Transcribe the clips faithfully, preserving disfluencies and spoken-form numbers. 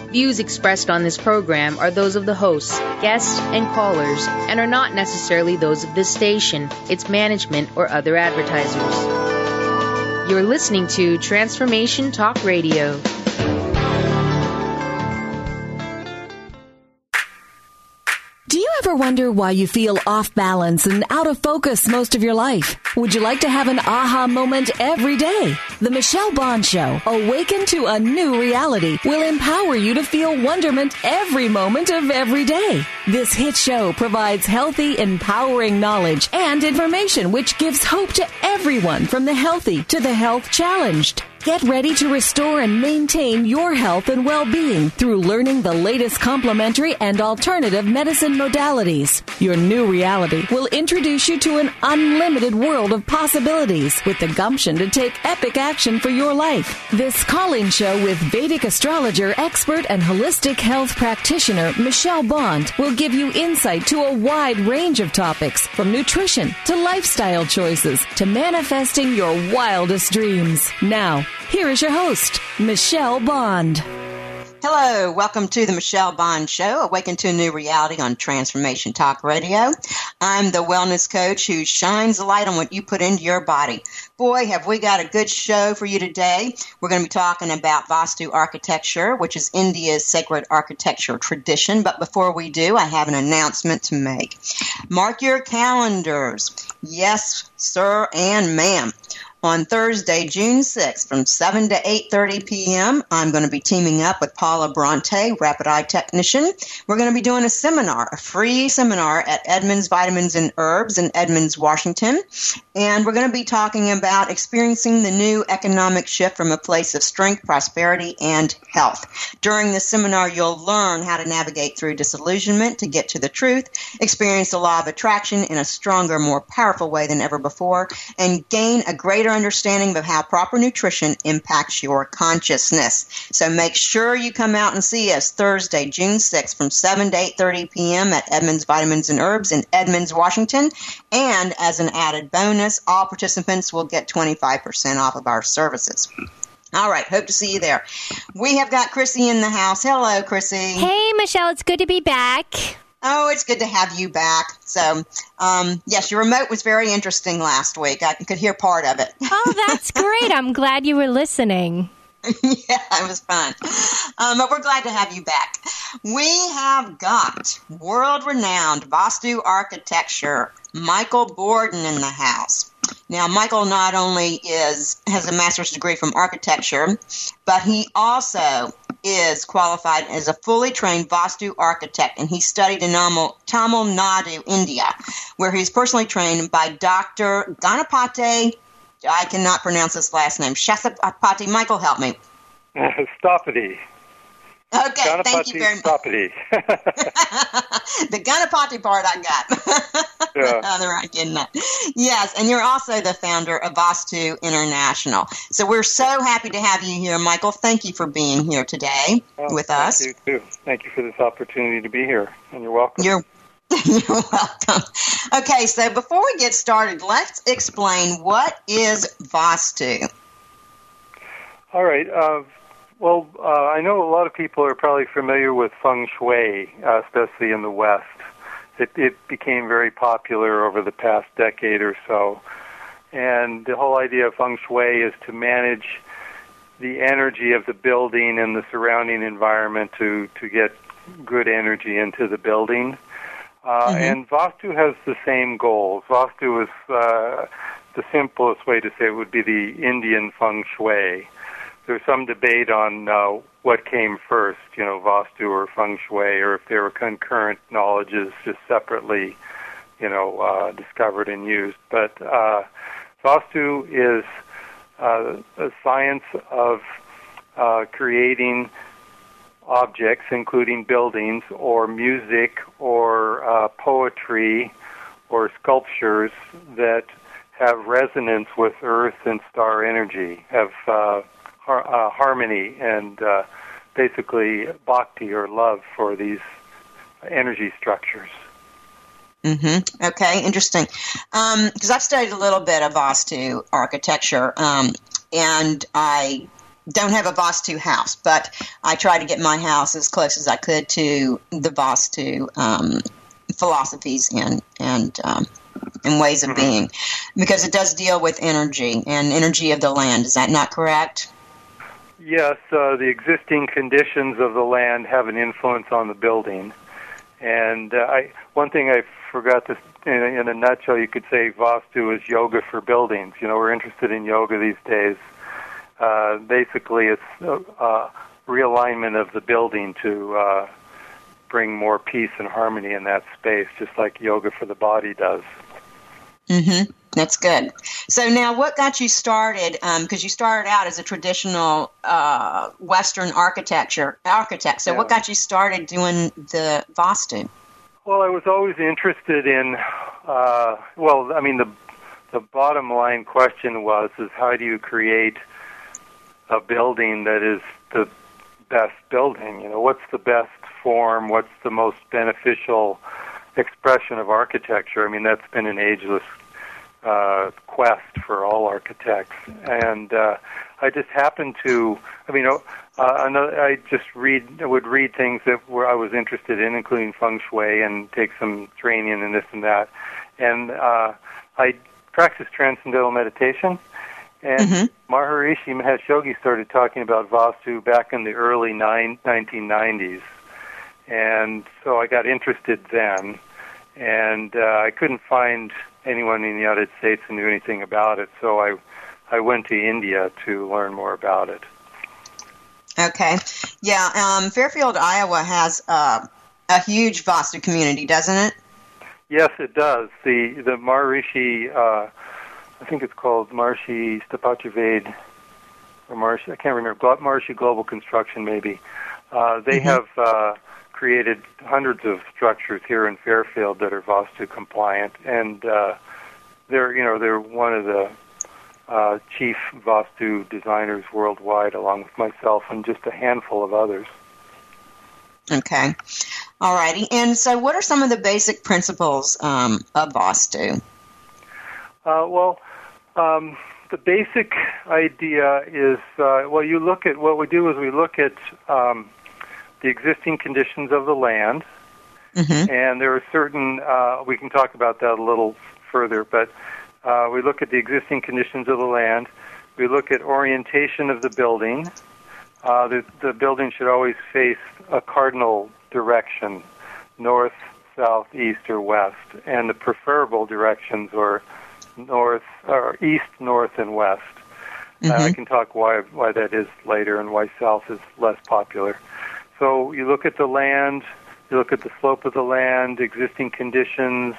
Views expressed on this program are those of the hosts, guests, and callers, and are not necessarily those of this station, its management, or other advertisers. You're listening to Transformation Talk Radio. Do you ever wonder why you feel off balance and out of focus most of your life? Would you like to have an aha moment every day? The Michelle Bond Show, Awaken to a New Reality, will empower you to feel wonderment every moment of every day. This hit show provides healthy, empowering knowledge and information which gives hope to everyone from the healthy to the health challenged. Get ready to restore and maintain your health and well-being through learning the latest complementary and alternative medicine modalities. Your new reality will introduce you to an unlimited world of possibilities with the gumption to take epic action for your life. This call-in show with Vedic astrologer, expert, and holistic health practitioner Michelle Bond will give you insight to a wide range of topics, from nutrition to lifestyle choices to manifesting your wildest dreams. Now, here is your host, Michelle Bond. Hello, welcome to the Michelle Bond Show, Awaken to a New Reality on Transformation Talk Radio. I'm the wellness coach who shines a light on what you put into your body. Boy, have we got a good show for you today. We're going to be talking about Vastu architecture, which is India's sacred architecture tradition. But before we do, I have an announcement to make. Mark your calendars. Yes, sir and ma'am. On Thursday, June sixth, from seven to eight thirty p.m., I'm going to be teaming up with Paula Bronte, Rapid Eye Technician. We're going to be doing a seminar, a free seminar at Edmonds Vitamins and Herbs in Edmonds, Washington. And we're going to be talking about experiencing the new economic shift from a place of strength, prosperity, and health. During the seminar, you'll learn how to navigate through disillusionment to get to the truth, experience the law of attraction in a stronger, more powerful way than ever before, and gain a greater understanding of how proper nutrition impacts your consciousness. So make sure you come out and see us Thursday, June sixth, from seven to eight thirty p.m. at Edmonds Vitamins and Herbs in Edmonds, Washington. And as an added bonus, all participants will get twenty-five percent off of our services. All right, hope to see you there. We have got Chrissy in the house. Hello, Chrissy. Hey, Michelle, it's good to be back. Oh, it's good to have you back. So, um, yes, your remote was very interesting last week. I could hear part of it. Oh, that's great. I'm glad you were listening. Yeah, it was fun. Um, but we're glad to have you back. We have got world-renowned Vastu architecture, Michael Borden, in the house. Now, Michael not only is has a master's degree from architecture, but he also is qualified as a fully trained Vastu architect, and he studied in Tamil Nadu, India, where he's personally trained by Doctor Ganapati. I cannot pronounce his last name. Shastapati. Michael, help me. Uh, Stopati. Okay, Ganapati, thank you very much. Stopati. The Ganapati part I got. Yeah. The other I did not. Yes, and you're also the founder of Vastu International. So we're so happy to have you here, Michael. Thank you for being here today well, with thank us. Thank you, too. Thank you for this opportunity to be here, and you're welcome. You're You're welcome. Okay, so before we get started, let's explain what is Vastu. All right. Uh, well, uh, I know a lot of people are probably familiar with feng shui, uh, especially in the West. It, it became very popular over the past decade or so. And the whole idea of feng shui is to manage the energy of the building and the surrounding environment to, to get good energy into the building. Uh, mm-hmm. And Vastu has the same goals. Vastu is uh, the simplest way to say it would be the Indian feng shui. There's some debate on uh, what came first, you know, Vastu or feng shui, or if they were concurrent knowledges just separately, you know, uh, discovered and used. But uh, Vastu is uh, a science of uh, creating objects, including buildings or music or uh, poetry or sculptures that have resonance with earth and star energy, have uh, har- uh, harmony and uh, basically bhakti or love for these energy structures. Mm-hmm. Okay, interesting. Because um, I've studied a little bit of Vastu architecture, um, and I don't have a Vastu house, but I try to get my house as close as I could to the Vastu um, philosophies and and um, and ways of being, because it does deal with energy and energy of the land. Is that not correct? Yes, uh, the existing conditions of the land have an influence on the building. And uh, I, one thing I forgot to, in a, in a nutshell, you could say Vastu is yoga for buildings. You know, we're interested in yoga these days. Uh, basically, it's a, a realignment of the building to uh, bring more peace and harmony in that space, just like yoga for the body does. Mm-hmm. That's good. So now what got you started, because um, you started out as a traditional uh, Western architecture architect, so yeah. What got you started doing the Vastu? Well, I was always interested in, uh, well, I mean, the the bottom line question was, is how do you create a building that is the best building? You know, what's the best form? What's the most beneficial expression of architecture? I mean, that's been an ageless uh, quest for all architects. And uh, I just happened to, I mean, uh, another, I just read, I would read things that were I was interested in, including feng shui, and take some training and this and that. And uh, I practiced transcendental meditation. And mm-hmm. Maharishi Mahesh Yogi started talking about Vastu back in the early nine, nineteen nineties. And so I got interested then. And uh, I couldn't find anyone in the United States who knew anything about it, so I I went to India to learn more about it. Okay. Yeah, um, Fairfield, Iowa has uh, a huge Vastu community, doesn't it? Yes, it does. The the Maharishi, uh, I think it's called Maharishi Stapachived, or Maharishi, I can't remember, Maharishi Global Construction maybe. Uh, they mm-hmm. have uh, created hundreds of structures here in Fairfield that are Vastu compliant, and uh, they're you know they're one of the uh, chief Vastu designers worldwide, along with myself and just a handful of others. Okay, all righty. And so, what are some of the basic principles um, of Vastu? Uh, well, um, the basic idea is uh, well, you look at what we do is we look at um, the existing conditions of the land, mm-hmm. and there are certain, uh, we can talk about that a little further, but uh, we look at the existing conditions of the land, we look at orientation of the building. Uh, the, the building should always face a cardinal direction, north, south, east, or west, and the preferable directions are north, or east, north, and west. Mm-hmm. Uh, I can talk why why that is later and why south is less popular. So you look at the land, you look at the slope of the land, existing conditions,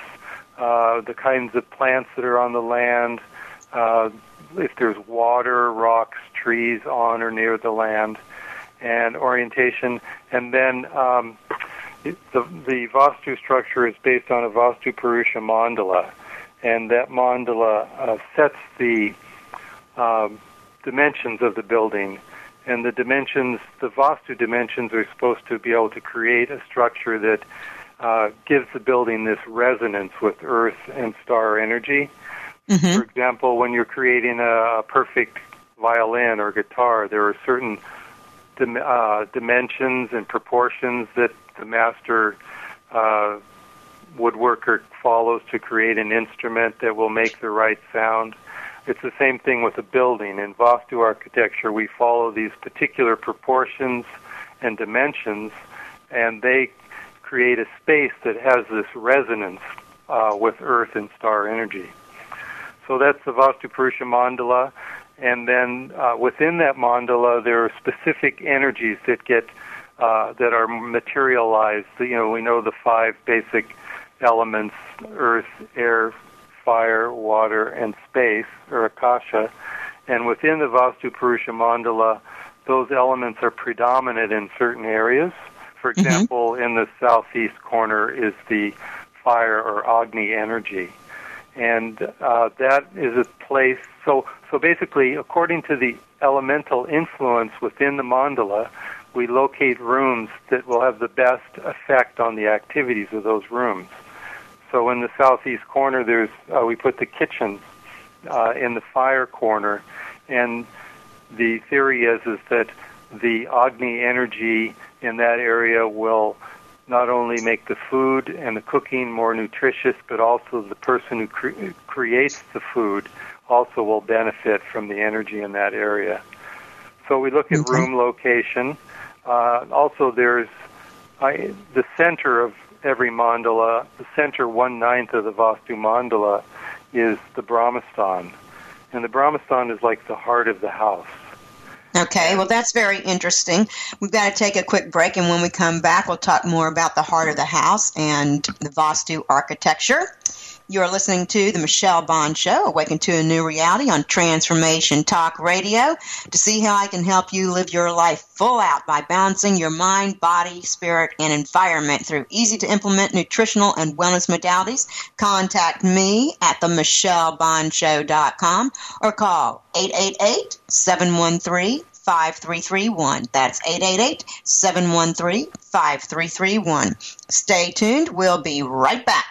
uh, the kinds of plants that are on the land, uh, if there's water, rocks, trees on or near the land, and orientation. And then um, it, the, the Vastu structure is based on a Vastu Purusha mandala, and that mandala uh, sets the um, dimensions of the building. And the dimensions, the Vastu dimensions, are supposed to be able to create a structure that uh, gives the building this resonance with earth and star energy. Mm-hmm. For example, when you're creating a perfect violin or guitar, there are certain dim- uh, dimensions and proportions that the master uh, woodworker follows to create an instrument that will make the right sound. It's the same thing with a building. In Vastu architecture, we follow these particular proportions and dimensions, and they create a space that has this resonance uh, with earth and star energy. So that's the Vastu Purusha mandala, and then uh, within that mandala, there are specific energies that get uh, that are materialized. You know, we know the five basic elements: earth, air, fire, water, and space, or Akasha. And within the Vastu Purusha mandala, those elements are predominant in certain areas. For example, mm-hmm. in the southeast corner is the fire or Agni energy. And uh, that is a place, so, so basically, according to the elemental influence within the mandala, we locate rooms that will have the best effect on the activities of those rooms. So in the southeast corner, there's uh, we put the kitchen uh, in the fire corner, and the theory is is that the Agni energy in that area will not only make the food and the cooking more nutritious, but also the person who cre- creates the food also will benefit from the energy in that area. So we look at okay. room location. Uh, also, there's I, the center of every mandala, the center one-ninth of the Vastu mandala is the Brahmastan. And the Brahmastan is like the heart of the house. Okay, well, that's very interesting. We've got to take a quick break, and when we come back, we'll talk more about the heart of the house and the Vastu architecture. You're listening to The Michelle Bond Show, Awaken to a New Reality on Transformation Talk Radio. To see how I can help you live your life full out by balancing your mind, body, spirit, and environment through easy-to-implement nutritional and wellness modalities, contact me at the michelle bond show dot com or call eight eight eight, seven one three, five three three one. That's eight eight eight, seven one three, five three three one. Stay tuned. We'll be right back.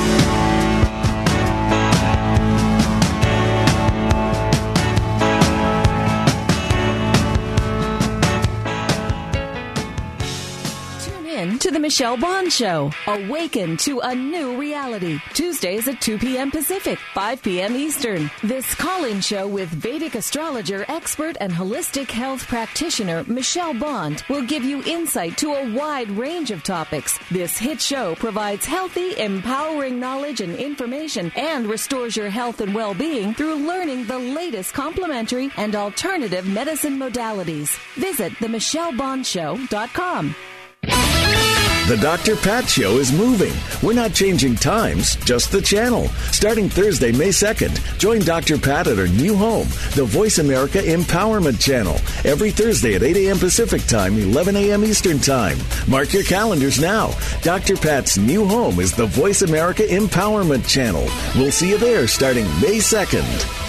To the Michelle Bond Show. Awaken to a new reality. Tuesdays at two p.m. Pacific, five p.m. Eastern. This call-in show with Vedic astrologer, expert, and holistic health practitioner Michelle Bond will give you insight to a wide range of topics. This hit show provides healthy, empowering knowledge and information and restores your health and well-being through learning the latest complementary and alternative medicine modalities. Visit the michelle bond show dot com. The Doctor Pat Show is moving. We're not changing times, just the channel. Starting Thursday, May second, join Doctor Pat at her new home, the Voice America Empowerment Channel, every Thursday at eight a.m. Pacific Time, eleven a.m. Eastern Time. Mark your calendars now. Doctor Pat's new home is the Voice America Empowerment Channel. We'll see you there starting May second.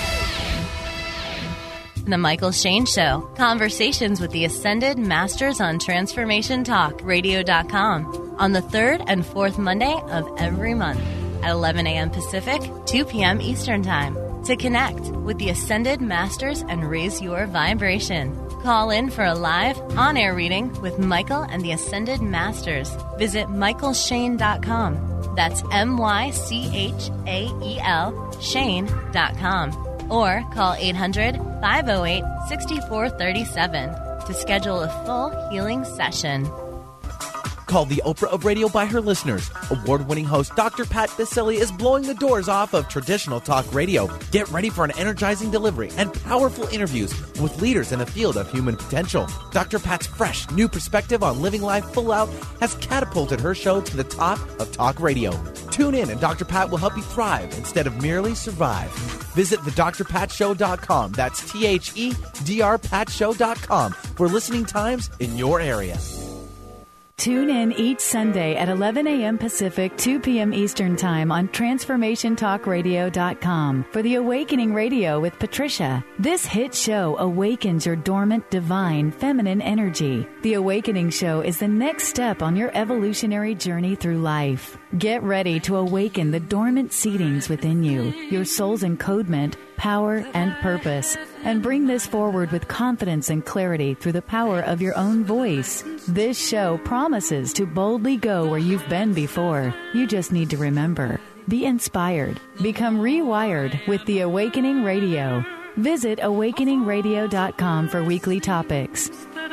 The Michael Shane Show. Conversations with the Ascended Masters on Transformation Talk Radio dot com on the third and fourth Monday of every month at eleven a.m. Pacific, two p.m. Eastern Time. To connect with the Ascended Masters and raise your vibration, call in for a live on-air reading with Michael and the Ascended Masters. Visit michael shane dot com. That's M Y C H A E L Shane dot com. Or call eight hundred, five oh eight, six four three seven to schedule a full healing session. Called the Oprah of Radio by her listeners, award-winning host Doctor Pat Baccili is blowing the doors off of traditional talk radio. Get ready for an energizing delivery and powerful interviews with leaders in the field of human potential. Doctor Pat's fresh, new perspective on living life full out has catapulted her show to the top of talk radio. Tune in and Doctor Pat will help you thrive instead of merely survive. Visit the dr pat show dot com. That's T H E D R pat show dot com for listening times in your area. Tune in each Sunday at eleven a.m. Pacific, two p.m. Eastern Time on Transformation Talk Radio dot com for the Awakening Radio with Patricia. This hit show awakens your dormant, divine, feminine energy. The Awakening Show is the next step on your evolutionary journey through life. Get ready to awaken the dormant seedings within you, your soul's encodement, power, and purpose, and bring this forward with confidence and clarity through the power of your own voice. This show promises to boldly go where you've been before. You just need to remember. Be inspired. Become rewired with the Awakening Radio. Visit awakening radio dot com for weekly topics.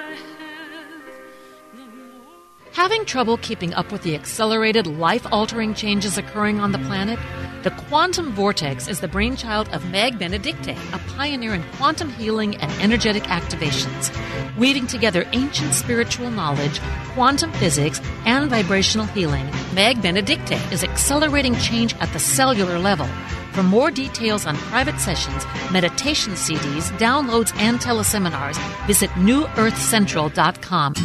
Having trouble keeping up with the accelerated, life-altering changes occurring on the planet? The Quantum Vortex is the brainchild of Meg Benedicte, a pioneer in quantum healing and energetic activations. Weaving together ancient spiritual knowledge, quantum physics, and vibrational healing, Meg Benedicte is accelerating change at the cellular level. For more details on private sessions, meditation C Ds, downloads, and teleseminars, visit new earth central dot com.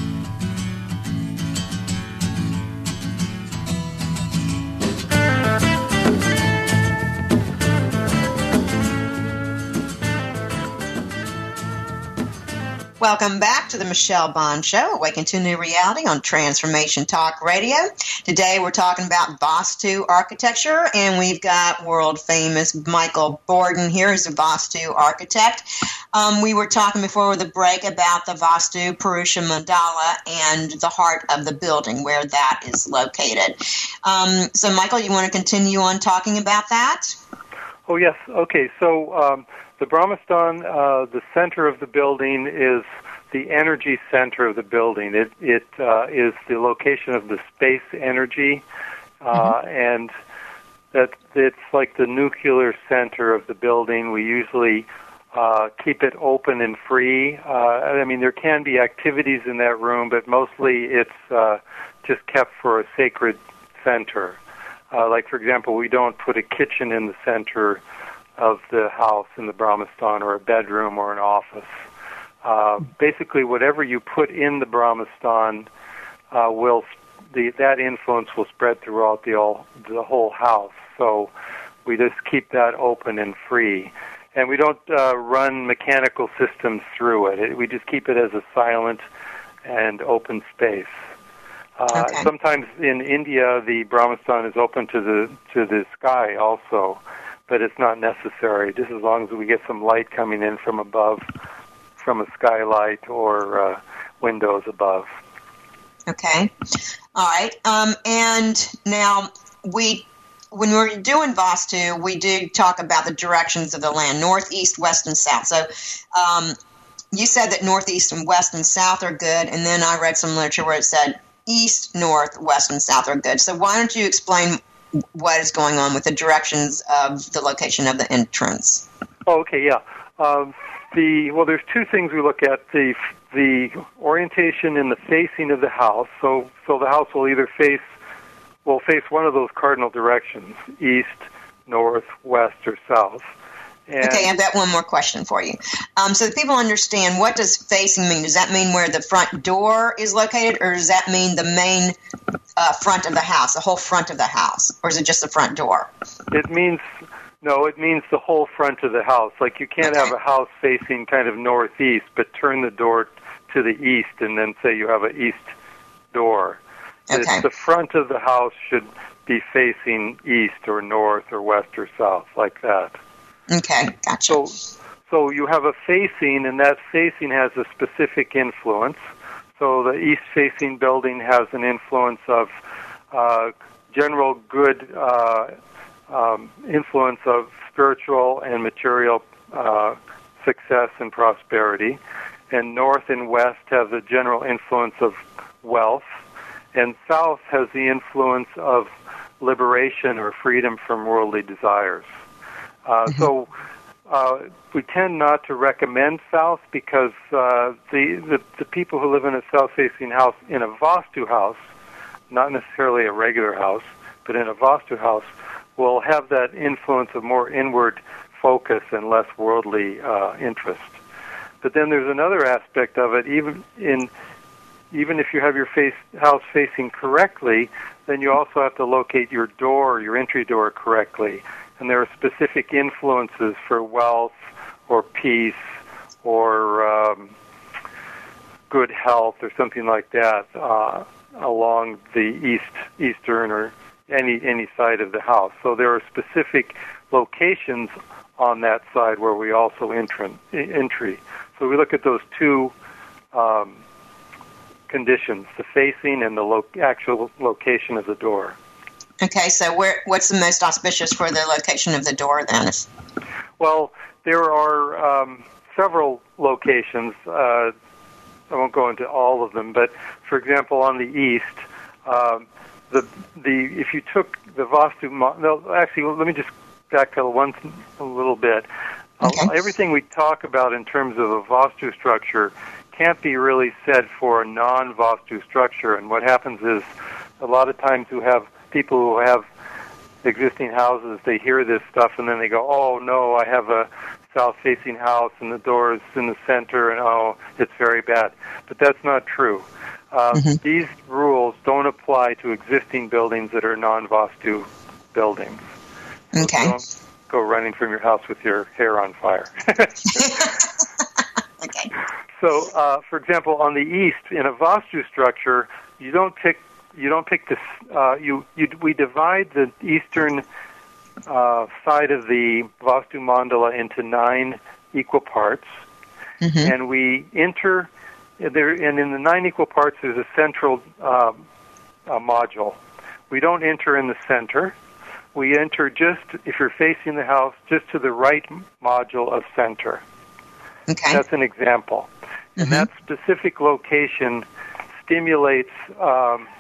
Welcome back to the Michelle Bond Show, Awaken to New Reality on Transformation Talk Radio. Today we're talking about Vastu architecture, and we've got world-famous Michael Borden here, who's a Vastu architect. Um, we were talking before the break about the Vastu Purusha Mandala and the heart of the building, where that is located. Um, so, Michael, you want to continue on talking about that? Oh, yes. Okay, so um, the Brahmastan, uh, the center of the building is the energy center of the building. It, it uh, is the location of the space energy, uh, mm-hmm. and that it's like the nuclear center of the building. We usually uh, keep it open and free. Uh, I mean, there can be activities in that room, but mostly it's uh, just kept for a sacred center. Uh, like, for example, we don't put a kitchen in the center of the house in the Brahmastan, or a bedroom or an office. Uh, basically, whatever you put in the Brahmastan, uh, will the, that influence will spread throughout the, all, the whole house. So we just keep that open and free. And we don't uh, run mechanical systems through it. it. We just keep it as a silent and open space. Uh, okay. Sometimes in India, the Brahmastan is open to the to the sky also, but it's not necessary. Just as long as we get some light coming in from above, from a skylight or uh, windows above. Okay. All right. Um, and now we, when we're doing Vastu, we do talk about the directions of the land: north, east, west, and south. So. Um, you said that northeast and west and south are good, and then I read some literature where it said east, north, west, and south are good. So why don't you explain what is going on with the directions of the location of the entrance? Oh, okay, yeah. Um, the well, there's two things we look at: the the orientation and the facing of the house. So, so the house will either face will face one of those cardinal directions: east, north, west, or south. And okay, I've got one more question for you. Um, so that people understand, what does facing mean? Does that mean where the front door is located, or does that mean the main uh, front of the house, the whole front of the house, or is it just the front door? It means, no, it means the whole front of the house. Like, you can't okay. have a house facing kind of northeast, but turn the door to the east and then say you have an east door. Okay. It's the front of the house should be facing east or north or west or south, like that. Okay, gotcha. So, so you have a facing, and that facing has a specific influence. So the east-facing building has an influence of uh, general good uh, um, influence of spiritual and material uh, success and prosperity. And north and west have the general influence of wealth. And south has the influence of liberation or freedom from worldly desires. Uh, mm-hmm. So uh, we tend not to recommend south because uh, the, the the people who live in a south-facing house, in a Vastu house, not necessarily a regular house, but in a Vastu house, will have that influence of more inward focus and less worldly uh, interest. But then there's another aspect of it. Even in even if you have your face, house facing correctly, then you also have to locate your door, your entry door, correctly. And there are specific influences for wealth or peace or um, good health or something like that uh, along the east, eastern or any any side of the house. So there are specific locations on that side where we also enter, entry. So we look at those two um, conditions: the facing and the lo- actual location of the door. Okay, so where what's the most auspicious for the location of the door then? Well, there are um, several locations. Uh, I won't go into all of them, but for example, on the east, um, the the if you took the Vastu, no, actually, let me just backpedal one a little bit. Okay. Uh, everything we talk about in terms of a Vastu structure can't be really said for a non-Vastu structure. And what happens is, a lot of times you have people who have existing houses, they hear this stuff and then they go, oh no, I have a south-facing house and the door is in the center and oh, it's very bad. But that's not true. Uh, mm-hmm. These rules don't apply to existing buildings that are non-Vastu buildings. Okay. So don't go running from your house with your hair on fire. Okay. So, uh, for example, on the east, in a Vastu structure, you don't pick you don't pick this. Uh, you, you we divide the eastern uh, side of the Vastu mandala into nine equal parts, mm-hmm. and we enter there. And in the nine equal parts, there's a central uh, uh, module. We don't enter in the center. We enter just, if you're facing the house, just to the right module of center. Okay. That's an example. Mm-hmm. And that specific location stimulates um,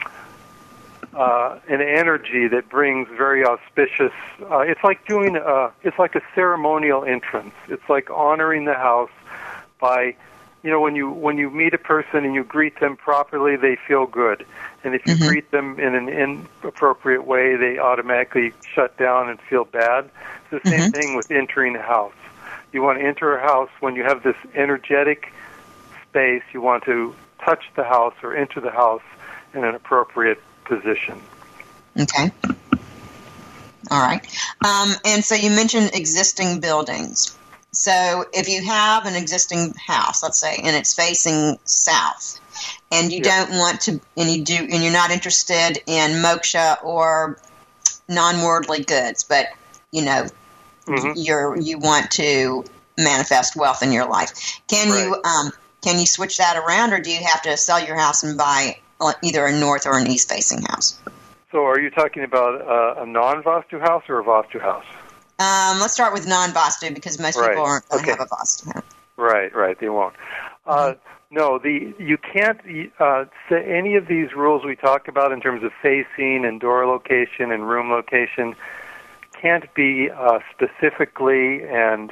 uh, an energy that brings very auspicious. Uh, it's like doing. A, it's like a ceremonial entrance. It's like honoring the house by, you know, when you when you meet a person and you greet them properly, they feel good. And if you mm-hmm. greet them in an inappropriate way, they automatically shut down and feel bad. It's the same mm-hmm. thing with entering a house. You want to enter a house when you have this energetic space. You want to touch the house or enter the house in an appropriate position. Okay. All right. Um, and so you mentioned existing buildings. So if you have an existing house, let's say, and it's facing south, and you yeah. don't want to, and you do, and you're not interested in moksha or non-worldly goods, but you know, mm-hmm. you're you want to manifest wealth in your life. Can right. you um, can you switch that around, or do you have to sell your house and buy either a north or an east-facing house? So, are you talking about uh, a non-Vastu house or a Vastu house? Um, let's start with non-Vastu because most right. people aren't going to okay. have a Vastu house. Right, right, they won't. Uh, mm-hmm. No, the you can't uh, say any of these rules we talk about in terms of facing and door location and room location can't be uh, specifically and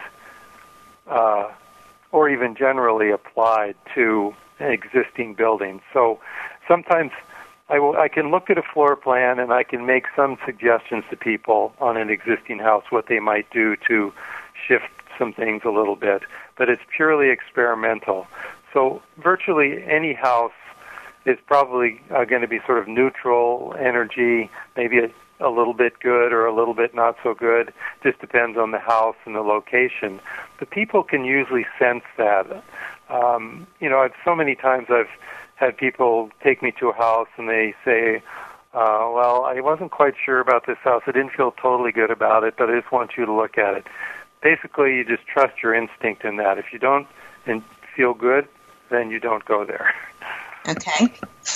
uh, or even generally applied to an existing building. So sometimes I will I can look at a floor plan and I can make some suggestions to people on an existing house what they might do to shift some things a little bit, but it's purely experimental. So virtually any house is probably uh, going to be sort of neutral energy, maybe a, a little bit good or a little bit not so good. Just depends on the house and the location. But people can usually sense that. Um, you know, I've, so many times I've had people take me to a house and they say, uh, well, I wasn't quite sure about this house. I didn't feel totally good about it, but I just want you to look at it. Basically, you just trust your instinct in that. If you don't in, feel good, then you don't go there. Okay.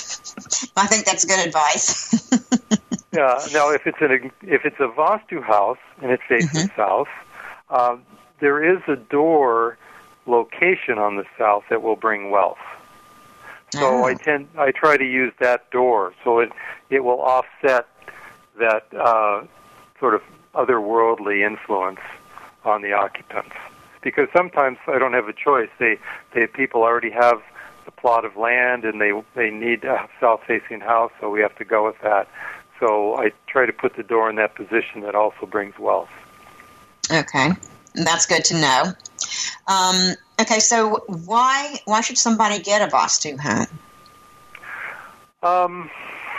I think that's good advice. Yeah. Now, if it's an if it's a Vastu house and it faces mm-hmm. south, uh, there is a door location on the south that will bring wealth. So oh. I tend I try to use that door so it it will offset that uh, sort of otherworldly influence on the occupants. Because sometimes I don't have a choice. They, they people already have a plot of land and they they need a south-facing house, so we have to go with that. So I try to put the door in that position that also brings wealth. Okay, that's good to know. Um, okay, so why why should somebody get a Vastu home? Um.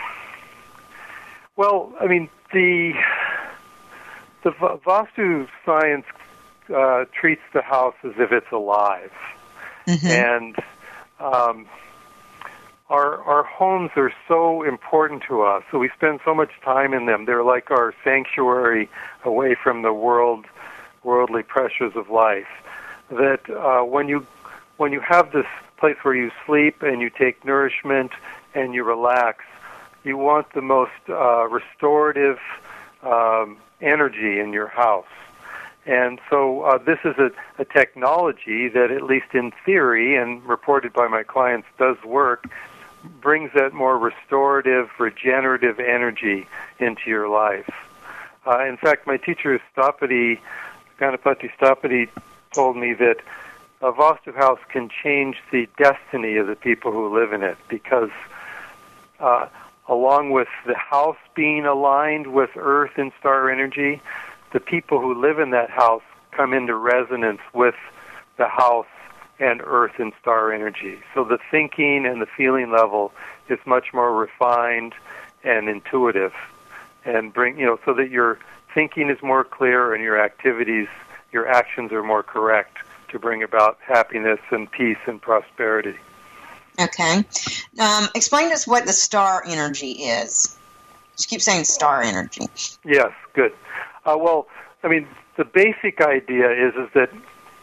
Well, I mean the the Vastu science uh, treats the house as if it's alive, mm-hmm. and um, our our homes are so important to us. So we spend so much time in them. They're like our sanctuary away from the world, worldly pressures of life. That uh, when you when you have this place where you sleep and you take nourishment and you relax, you want the most uh, restorative um, energy in your house. And so uh, this is a, a technology that, at least in theory and reported by my clients, does work, brings that more restorative, regenerative energy into your life. Uh, in fact, my teacher, Stapati, Ganapati Stapati, told me that a Vastu house can change the destiny of the people who live in it because uh, along with the house being aligned with earth and star energy, the people who live in that house come into resonance with the house and earth and star energy. So the thinking and the feeling level is much more refined and intuitive, and bring you know so that your thinking is more clear and your activities, your actions are more correct to bring about happiness and peace and prosperity. Okay. Um, explain to us what the star energy is. Just keep saying star energy. Yes, good. Uh, well, I mean, the basic idea is is that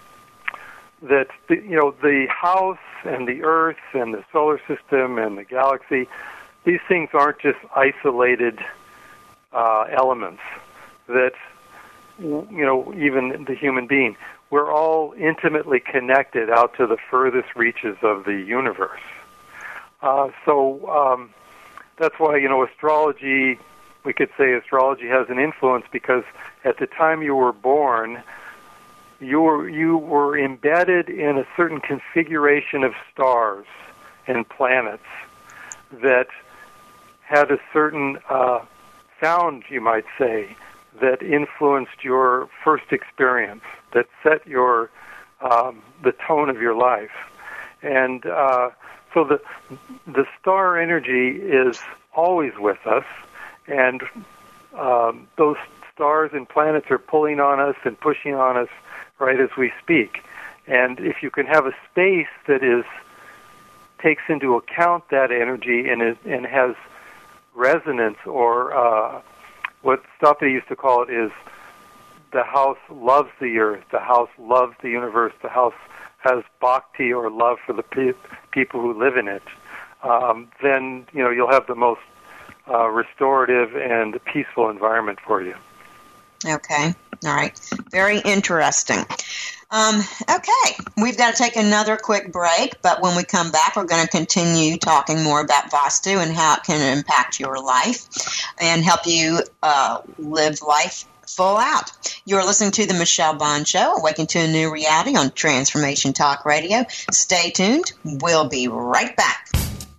that the, you know the house and the Earth and the solar system and the galaxy, these things aren't just isolated uh, elements. That you know, even the human being, we're all intimately connected out to the furthest reaches of the universe. Uh, so um, that's why, you know, astrology, we could say astrology has an influence because at the time you were born, you were, you were embedded in a certain configuration of stars and planets that had a certain uh, sound, you might say, that influenced your first experience, that set your um, the tone of your life. And uh, so the the star energy is always with us, and um, those stars and planets are pulling on us and pushing on us right as we speak. And if you can have a space that is takes into account that energy and is, and has resonance, or uh, what Stoppa used to call it is the house loves the earth, the house loves the universe, the house has bhakti or love for the pe- people who live in it, um, then you know you'll have the most uh, restorative and peaceful environment for you. Okay, all right, very interesting. Um, okay, we've got to take another quick break, but when we come back, we're going to continue talking more about Vastu and how it can impact your life and help you uh, live life full out. You're listening to The Michelle Bond Show, Awaken to a New Reality on Transformation Talk Radio. Stay tuned. We'll be right back.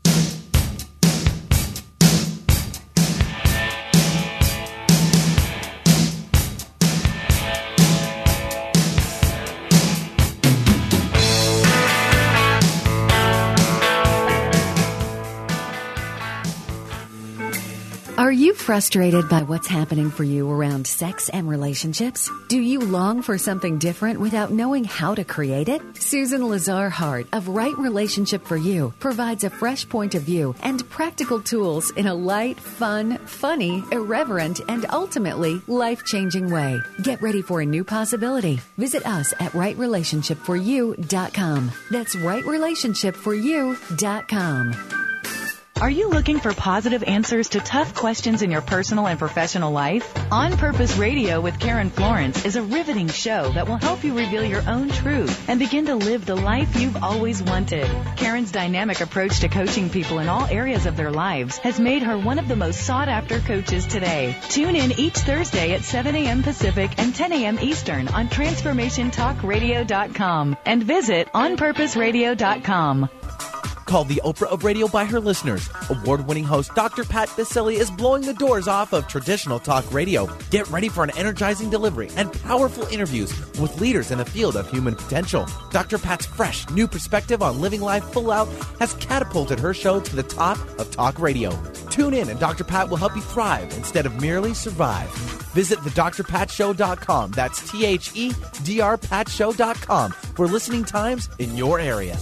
Are you frustrated by what's happening for you around sex and relationships? Do you long for something different without knowing how to create it? Susan Lazar-Hart of Right Relationship for You provides a fresh point of view and practical tools in a light, fun, funny, irreverent, and ultimately life-changing way. Get ready for a new possibility. Visit us at right relationship for you dot com. That's right relationship for you dot com. Are you looking for positive answers to tough questions in your personal and professional life? On Purpose Radio with Karen Florence is a riveting show that will help you reveal your own truth and begin to live the life you've always wanted. Karen's dynamic approach to coaching people in all areas of their lives has made her one of the most sought-after coaches today. Tune in each Thursday at seven a.m. Pacific and ten a.m. Eastern on transformation talk radio dot com and visit on purpose radio dot com. Called the Oprah of radio by her listeners, award-winning host Doctor Pat Baccili is blowing the doors off of traditional talk radio. Get ready for an energizing delivery and powerful interviews with leaders in the field of human potential. Doctor Pat's fresh, new perspective on living life full out has catapulted her show to the top of talk radio. Tune in and Doctor Pat will help you thrive instead of merely survive. Visit the dr pat show dot com. That's T H E D R pat show dot com for listening times in your area.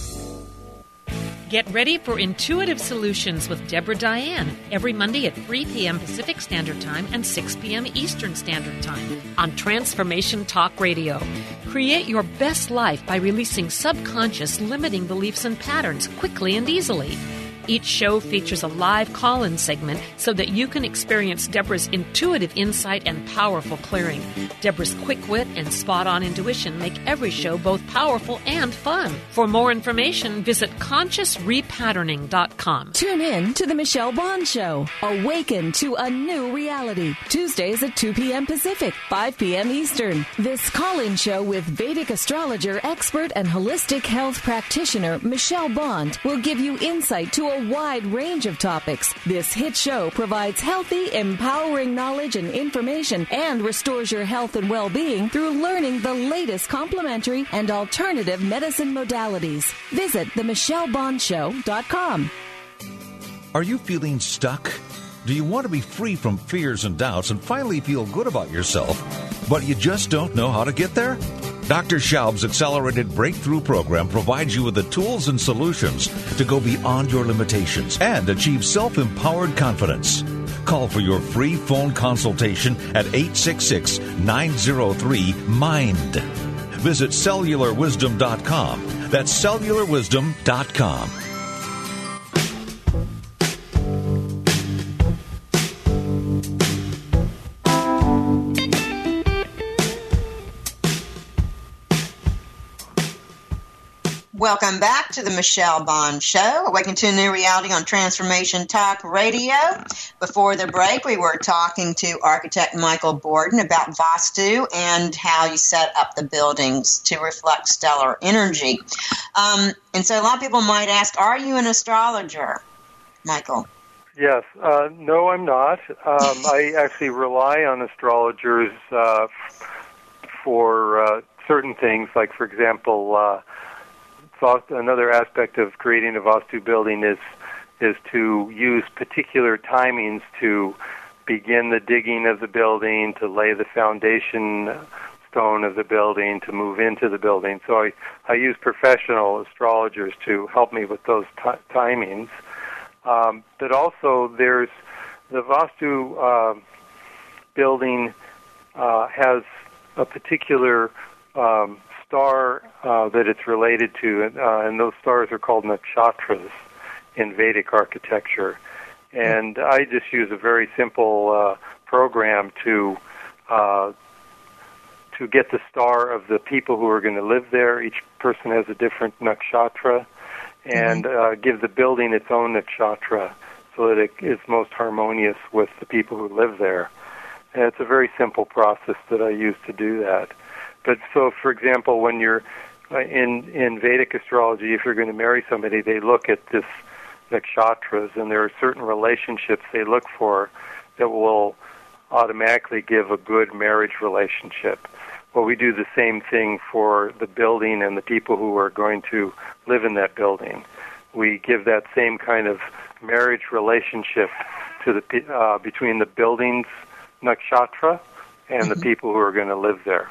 Get ready for Intuitive Solutions with Deborah Diane every Monday at three p.m. Pacific Standard Time and six p.m. Eastern Standard Time on Transformation Talk Radio. Create your best life by releasing subconscious limiting beliefs and patterns quickly and easily. Each show features a live call-in segment so that you can experience Deborah's intuitive insight and powerful clearing. Deborah's quick wit and spot-on intuition make every show both powerful and fun. For more information, visit conscious repatterning dot com. Tune in to The Michelle Bond Show. Awaken to a new reality. Tuesdays at two p.m. Pacific, five p.m. Eastern. This call-in show with Vedic astrologer, expert, and holistic health practitioner Michelle Bond will give you insight to a wide range of topics. This hit show provides healthy, empowering knowledge and information and restores your health and well-being through learning the latest complementary and alternative medicine modalities. Visit the michelle bond show dot com. Are you feeling stuck? Do you want to be free from fears and doubts and finally feel good about yourself, but you just don't know how to get there? Doctor Schaub's Accelerated Breakthrough Program provides you with the tools and solutions to go beyond your limitations and achieve self-empowered confidence. Call for your free phone consultation at eight six six, nine zero three, MIND. Visit cellular wisdom dot com. That's cellular wisdom dot com. Welcome back to the Michelle Bond Show, Awaken to a New Reality on Transformation Talk Radio. Before the break, we were talking to architect Michael Borden about Vastu and how you set up the buildings to reflect stellar energy. Um, and so a lot of people might ask, are you an astrologer, Michael? Yes. Uh, no, I'm not. Um, I actually rely on astrologers uh, for uh, certain things, like, for example, uh, another aspect of creating a Vastu building is is to use particular timings to begin the digging of the building, to lay the foundation stone of the building, to move into the building. So I, I use professional astrologers to help me with those t- timings. Um, but also there's the Vastu uh, building uh, has a particular um, star uh, that it's related to, uh, and those stars are called nakshatras in Vedic architecture. And I just use a very simple uh, program to uh, to get the star of the people who are going to live there. Each person has a different nakshatra, and uh, give the building its own nakshatra so that it is most harmonious with the people who live there. And it's a very simple process that I use to do that. But so, for example, when you're uh, in in Vedic astrology, if you're going to marry somebody, they look at this nakshatras, and there are certain relationships they look for that will automatically give a good marriage relationship. Well, we do the same thing for the building and the people who are going to live in that building. We give that same kind of marriage relationship to the uh, between the building's nakshatra and mm-hmm. the people who are going to live there.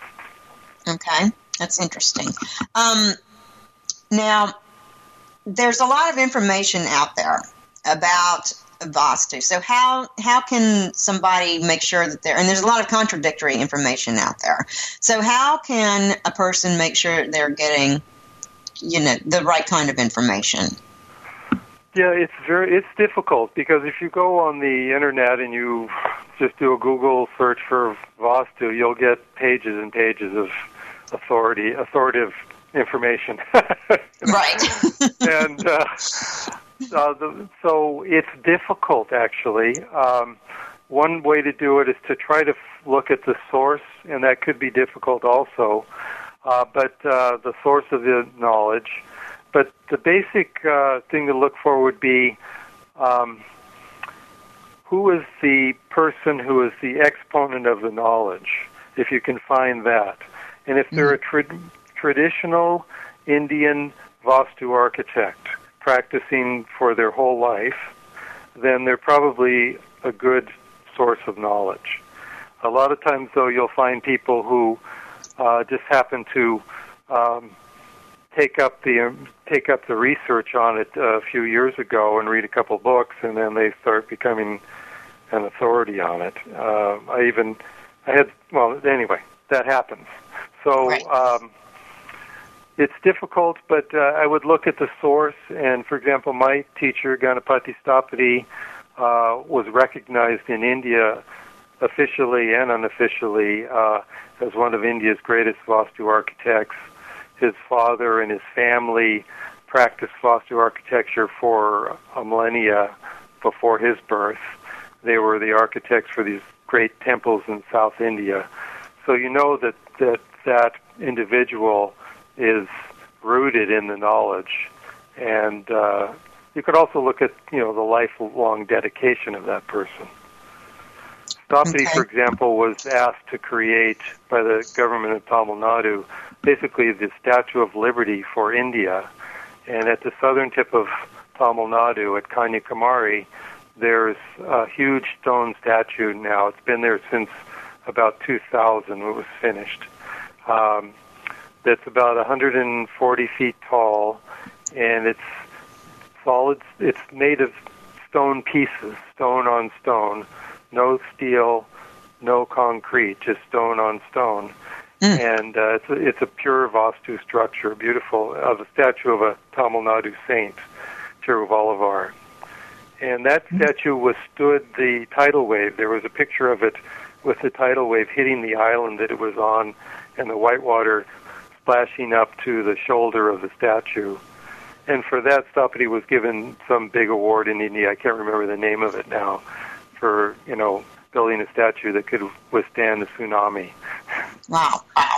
Okay, that's interesting. Um, now, there's a lot of information out there about Vastu. So how how can somebody make sure that they're, and there's a lot of contradictory information out there. So how can a person make sure they're getting, you know, the right kind of information? Yeah, it's very it's difficult because if you go on the internet and you just do a Google search for Vastu, you'll get pages and pages of authority authoritative information. Right. and uh, uh, the, so it's difficult, actually. Um, one way to do it is to try to f- look at the source, and that could be difficult also, uh, but uh, the source of the knowledge. But the basic uh, thing to look for would be um, who is the person who is the exponent of the knowledge, if you can find that. And if they're a tra- traditional Indian Vastu architect practicing for their whole life, then they're probably a good source of knowledge. A lot of times, though, you'll find people who uh, just happen to um, take up the um, take up the research on it a few years ago and read a couple books, and then they start becoming an authority on it. Uh, I even I had well anyway that happens. So um, it's difficult, but uh, I would look at the source. And for example, my teacher Ganapati Stapati uh, was recognized in India officially and unofficially uh, as one of India's greatest Vastu architects. His father and his family practiced Vastu architecture for a millennia before his birth. They were the architects for these great temples in South India. So you know that that, that individual is rooted in the knowledge. And uh, you could also look at, you know, the lifelong dedication of that person. Stapati, okay. for example, was asked to create by the government of Tamil Nadu basically the Statue of Liberty for India. And at the southern tip of Tamil Nadu, at Kanyakumari, there's a huge stone statue now. It's been there since about two thousand when it was finished. um, that's about one hundred forty feet tall, and it's solid. It's made of stone pieces, stone on stone, no steel, no concrete, just stone on stone. Mm. And uh, it's, a, it's a pure Vastu structure, beautiful, of a statue of a Tamil Nadu saint, Tiruvallvar. And that statue withstood the tidal wave. There was a picture of it with the tidal wave hitting the island that it was on, and the white water splashing up to the shoulder of the statue. And for that, Stapati was given some big award in India. I can't remember the name of it now, for, you know, building a statue that could withstand the tsunami. Wow, wow.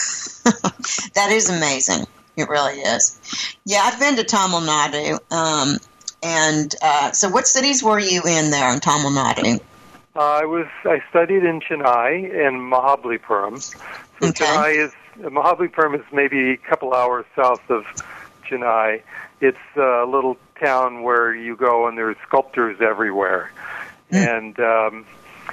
That is amazing. It really is. Yeah, I've been to Tamil Nadu. Um, and uh, so what cities were you in there in Tamil Nadu? Uh, I was. I studied in Chennai and Mahabalipuram. So okay. Chennai is, Mahabalipuram is maybe a couple hours south of Chennai. It's a little town where you go and there's sculptures everywhere. Mm. And um,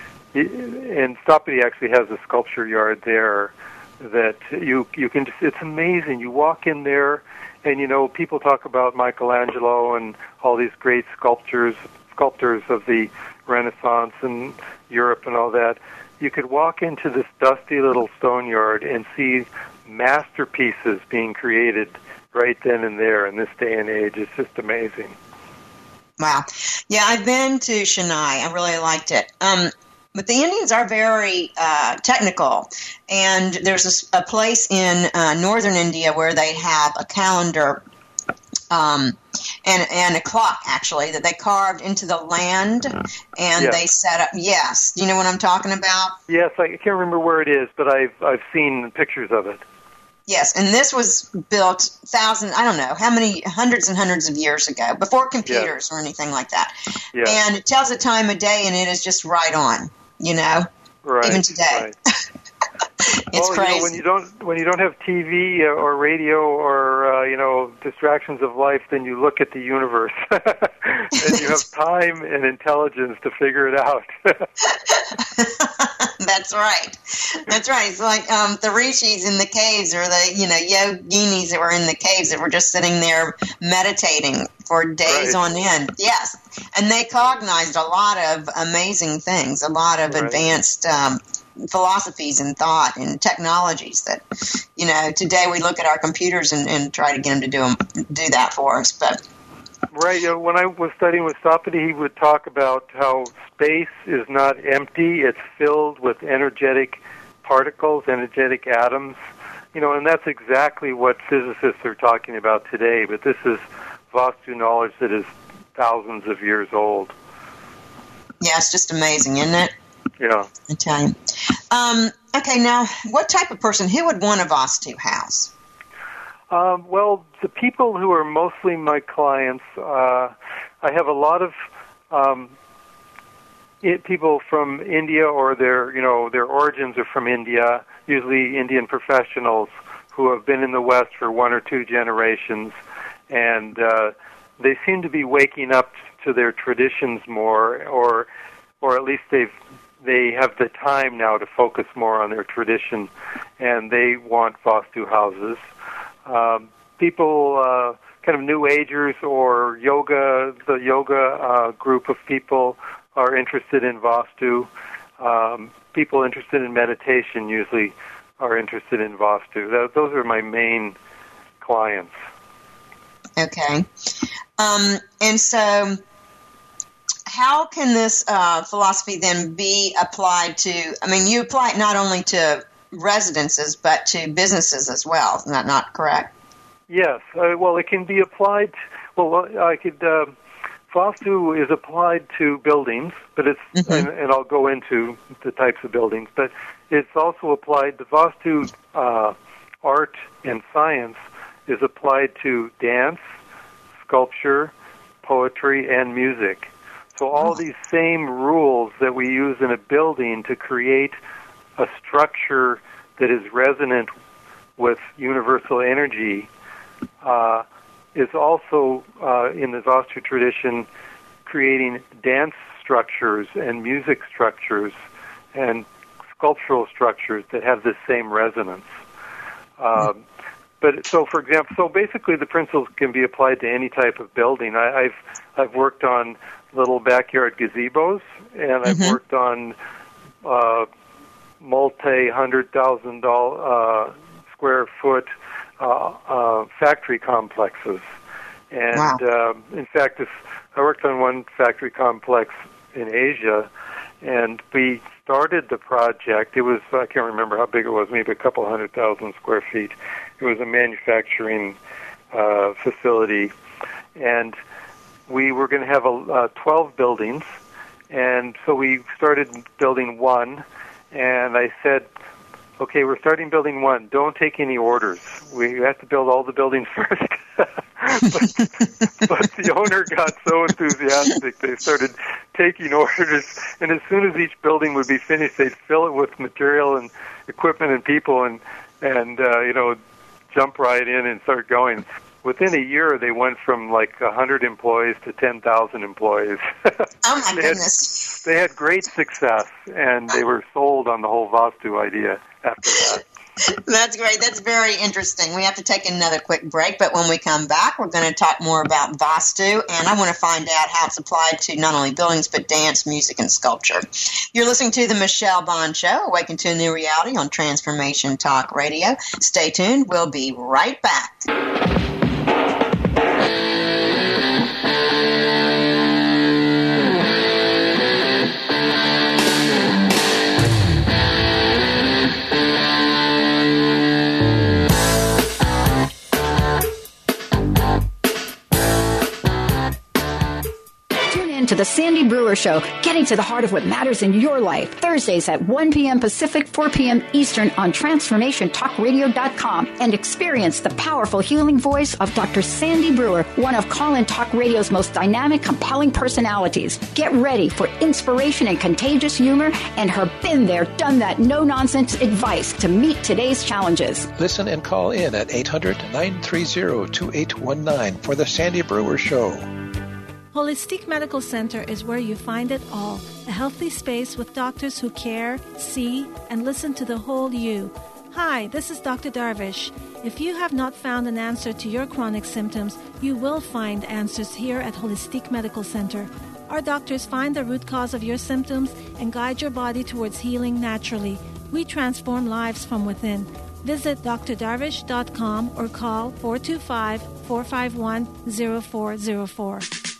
and Stapati actually has a sculpture yard there that you you can just, it's amazing. You walk in there and, you know, people talk about Michelangelo and all these great sculptures, sculptors of the Renaissance and Europe and all that. You could walk into this dusty little stone yard and see masterpieces being created right then and there in this day and age. It's just amazing. Wow. Yeah, I've been to Chennai. I really liked it. Um, but the Indians are very uh, technical, and there's a, a place in uh, northern India where they have a calendar um, and and a clock, actually, that they carved into the land, and yes. they set up. Yes, do you know what I'm talking about? Yes, I can't remember where it is, but I've I've seen pictures of it. Yes, and this was built thousands, I don't know, how many, hundreds and hundreds of years ago, before computers yeah. or anything like that. Yeah. And it tells the time of day, and it is just right on, you know, right, even today. Right. It's well, crazy. You know, when you don't when you don't have T V or radio or uh, you know, distractions of life, then you look at the universe, and you have time and intelligence to figure it out. That's right. That's right. It's like um, the rishis in the caves, or the you know yoginis that were in the caves that were just sitting there meditating for days right. on end. Yes, and they cognized a lot of amazing things, a lot of right. advanced um, philosophies and thought and technologies that, you know, today we look at our computers and, and try to get them to do them, do that for us. But right, you know, when I was studying with Stapati, he would talk about how space is not empty; it's filled with energetic particles, energetic atoms. You know, and that's exactly what physicists are talking about today. But this is Vastu knowledge that is thousands of years old. Yeah, it's just amazing, isn't it? Yeah. I tell you. Um, okay, now, what type of person, who would want a Vastu house? Um, well, the people who are mostly my clients, uh, I have a lot of um, it, people from India, or their, you know, their origins are from India, usually Indian professionals who have been in the West for one or two generations, and uh, they seem to be waking up to their traditions more, or or at least they've they have the time now to focus more on their tradition, and they want Vastu houses. Um, people, uh, kind of New Agers or yoga, the yoga uh, group of people are interested in Vastu. Um, people interested in meditation usually are interested in Vastu. Th- those are my main clients. Okay. Um, and so how can this uh, philosophy then be applied to, I mean, you apply it not only to residences, but to businesses as well. Is that not correct? Yes. Uh, well, it can be applied, well, I could, uh, Vastu is applied to buildings, but it's, mm-hmm. and, and I'll go into the types of buildings, but it's also applied, the Vastu uh, art and science is applied to dance, sculpture, poetry, and music. So all these same rules that we use in a building to create a structure that is resonant with universal energy uh, is also, uh, in the Vastu tradition, creating dance structures and music structures and sculptural structures that have the same resonance. Um, but so, for example, so basically the principles can be applied to any type of building. I, I've I've worked on little backyard gazebos, and I've mm-hmm. worked on uh, multi-hundred thousand dollar uh, square foot uh, uh, factory complexes. And wow. uh, in fact, this, I worked on one factory complex in Asia, and we started the project. It was, I can't remember how big it was, maybe a couple hundred thousand square feet. It was a manufacturing uh, facility, and we were going to have a, uh, twelve buildings, and so we started building one, and I said, okay, we're starting building one. Don't take any orders. We have to build all the buildings first. but, but the owner got so enthusiastic, they started taking orders, and as soon as each building would be finished, they'd fill it with material and equipment and people, and and uh, you know, jump right in and start going. Within a year, they went from like one hundred employees to ten thousand employees. Oh, my they goodness. Had, they had great success, and they were sold on the whole Vastu idea after that. That's great. That's very interesting. We have to take another quick break, but when we come back, we're going to talk more about Vastu, and I want to find out how it's applied to not only buildings, but dance, music, and sculpture. You're listening to The Michelle Bond Show, Awaken to a New Reality on Transformation Talk Radio. Stay tuned. We'll be right back. To the Sandy Brewer Show, getting to the heart of what matters in your life. Thursdays at one p.m. Pacific, four p.m. Eastern on transformation talk radio dot com, and experience the powerful healing voice of Doctor Sandy Brewer, one of Call-In Talk Radio's most dynamic, compelling personalities. Get ready for inspiration and contagious humor and her been there, done that, no-nonsense advice to meet today's challenges. Listen and call in at eight hundred, nine three zero, two eight one nine for the Sandy Brewer Show. Holistic Medical Center is where you find it all. A healthy space with doctors who care, see, and listen to the whole you. Hi, this is Doctor Darvish. If you have not found an answer to your chronic symptoms, you will find answers here at Holistic Medical Center. Our doctors find the root cause of your symptoms and guide your body towards healing naturally. We transform lives from within. Visit d r darvish dot com or call four two five, four five one, zero four zero four.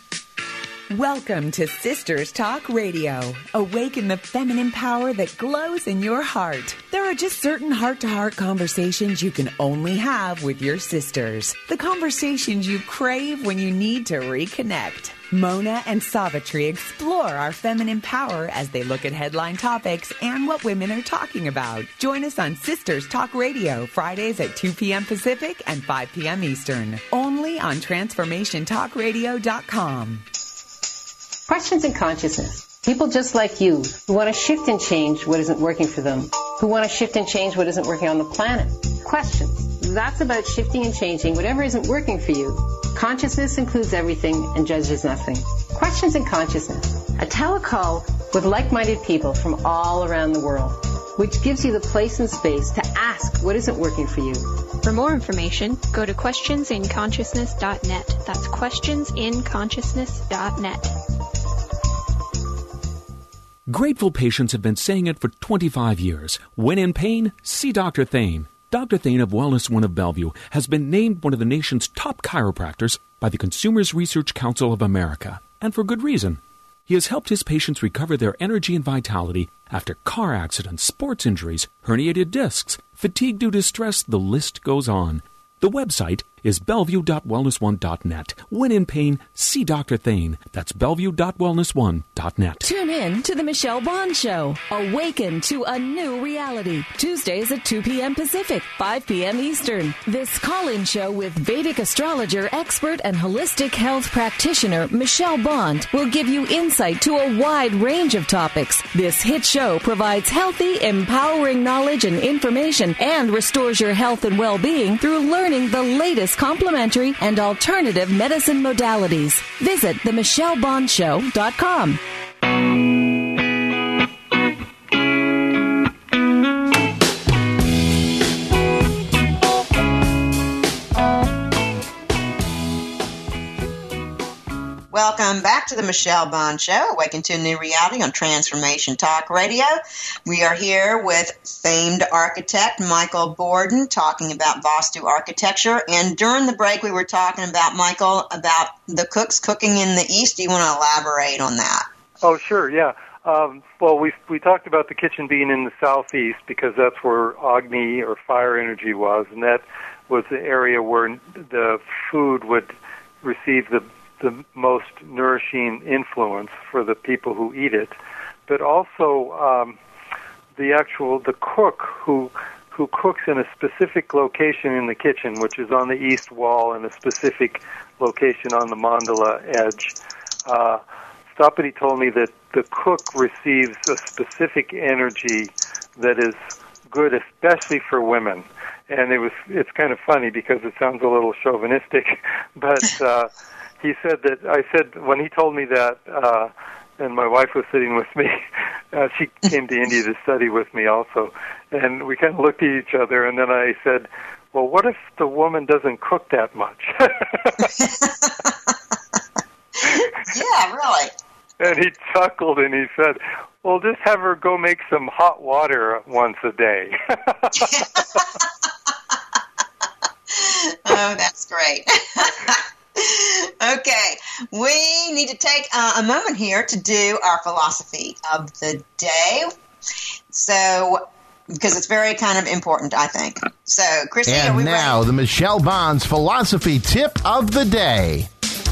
Welcome to Sisters Talk Radio. Awaken the feminine power that glows in your heart. There are just certain heart-to-heart conversations you can only have with your sisters. The conversations you crave when you need to reconnect. Mona and Savitri explore our feminine power as they look at headline topics and what women are talking about. Join us on Sisters Talk Radio, Fridays at two p.m. Pacific and five p.m. Eastern. Only on transformation talk radio dot com. Questions in consciousness. People just like you who want to shift and change what isn't working for them, who want to shift and change what isn't working on the planet. Questions. That's about shifting and changing whatever isn't working for you. Consciousness includes everything and judges nothing. Questions in Consciousness. A telecall with like-minded people from all around the world, which gives you the place and space to ask what isn't working for you. For more information, go to questions in consciousness dot net. That's questions in consciousness dot net. Grateful patients have been saying it for twenty-five years. When in pain, see Doctor Thane. Doctor Thane of Wellness One of Bellevue has been named one of the nation's top chiropractors by the Consumers Research Council of America, and for good reason. He has helped his patients recover their energy and vitality after car accidents, sports injuries, herniated discs, fatigue due to stress, the list goes on. The website is bellevue dot wellness one dot net. When in pain, see Doctor Thane. That's bellevue dot wellness one dot net. Tune in to The Michelle Bond Show. Awaken to a new reality. Tuesdays at two p.m. Pacific, five p.m. Eastern. This call-in show with Vedic astrologer, expert, and holistic health practitioner Michelle Bond will give you insight to a wide range of topics. This hit show provides healthy, empowering knowledge and information and restores your health and well-being through learning the latest complementary and alternative medicine modalities. Visit the michelle bond show dot com. back to the Michelle Bond Show, Awaken to a New Reality on Transformation Talk Radio. We are here with famed architect Michael Borden talking about Vastu architecture. And during the break, we were talking about, Michael, about the cooks cooking in the East. Do you want to elaborate on that? Oh, sure, yeah. Um, well, we we talked about the kitchen being in the southeast because that's where Agni or fire energy was, and that was the area where the food would receive the the most nourishing influence for the people who eat it. But also um, the actual the cook who who cooks in a specific location in the kitchen, which is on the east wall and a specific location on the mandala edge. Uh, Stapati told me that the cook receives a specific energy that is good, especially for women. And it was it's kind of funny because it sounds a little chauvinistic, but uh, he said that, I said, when he told me that, uh, and my wife was sitting with me, uh, she came to India to study with me also, and we kind of looked at each other, and then I said, well, what if the woman doesn't cook that much? Yeah, really. And he chuckled and he said, well, just have her go make some hot water once a day. Oh, that's great. Okay, we need to take uh, a moment here to do our philosophy of the day. So, because it's very kind of important, I think. So, Christy, and are we now ready? the Michelle Bonds philosophy tip of the day.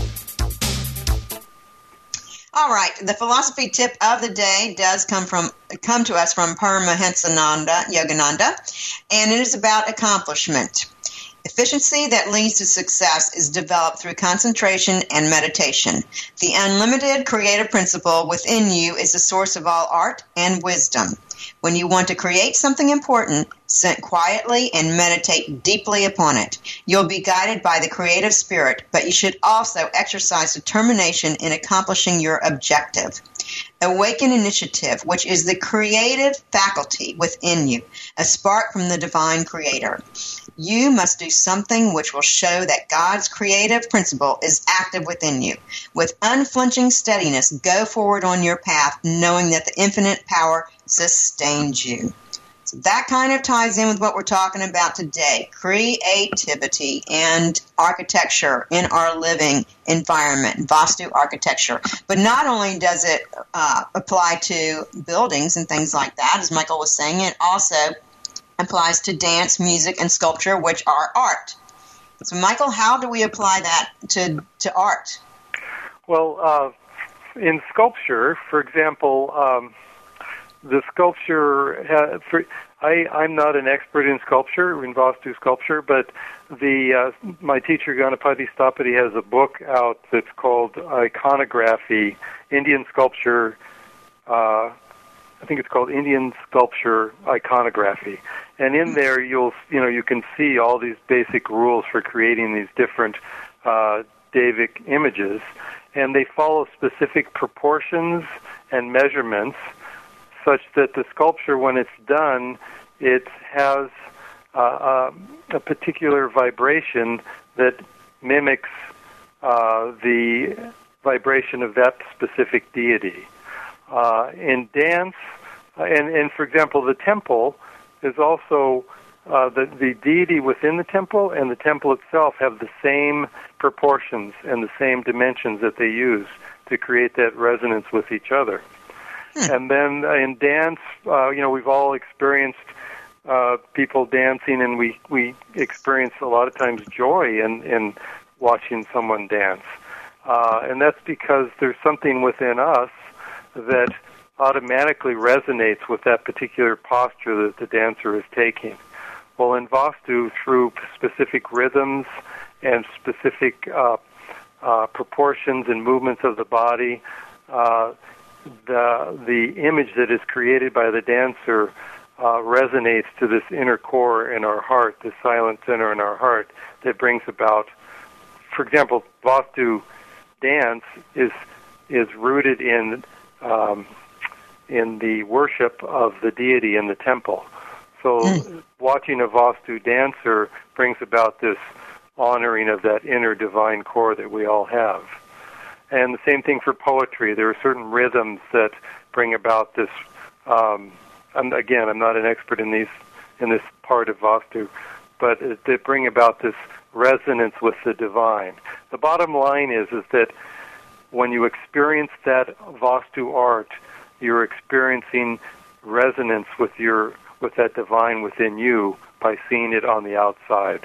All right, the philosophy tip of the day does come from come to us from Paramahansananda Yogananda, and it is about accomplishment. Efficiency that leads to success is developed through concentration and meditation. The unlimited creative principle within you is the source of all art and wisdom. When you want to create something important, sit quietly and meditate deeply upon it. You'll be guided by the creative spirit, but you should also exercise determination in accomplishing your objective. Awaken initiative, which is the creative faculty within you, a spark from the divine creator. You must do something which will show that God's creative principle is active within you. With unflinching steadiness, go forward on your path, knowing that the infinite power sustains you. So that kind of ties in with what we're talking about today, creativity and architecture in our living environment, Vastu architecture. But not only does it uh, apply to buildings and things like that, as Michael was saying, it also applies to dance, music, and sculpture, which are art. So, Michael, how do we apply that to, to art? Well, uh, in sculpture, for example, um, the sculpture, ha- for, I, I'm not an expert in sculpture, in Vastu sculpture, but the uh, my teacher, Ganapati Stapati, has a book out that's called Iconography, Indian Sculpture, uh, I think it's called Indian Sculpture Iconography. And in there, you'll you know you can see all these basic rules for creating these different uh, Devic images, and they follow specific proportions and measurements, such that the sculpture, when it's done, it has uh, uh, a particular vibration that mimics uh, the vibration of that specific deity. Uh, in dance, uh, and, and for example, the temple is also, uh, the, the deity within the temple and the temple itself have the same proportions and the same dimensions that they use to create that resonance with each other. Hmm. And then uh, in dance, uh, you know, we've all experienced uh, people dancing, and we, we experience a lot of times joy in, in watching someone dance. Uh, and that's because there's something within us that automatically resonates with that particular posture that the dancer is taking. Well, in Vastu, through specific rhythms and specific uh, uh, proportions and movements of the body, uh, the the image that is created by the dancer uh, resonates to this inner core in our heart, this silent center in our heart that brings about, for example, Vastu dance is is rooted in um, in the worship of the deity in the temple. So mm. watching a Vastu dancer brings about this honoring of that inner divine core that we all have. And the same thing for poetry. There are certain rhythms that bring about this. Um, and again, I'm not an expert in these in this part of Vastu, but it, they bring about this resonance with the divine. The bottom line is is that when you experience that Vastu art, you're experiencing resonance with your with that divine within you by seeing it on the outside.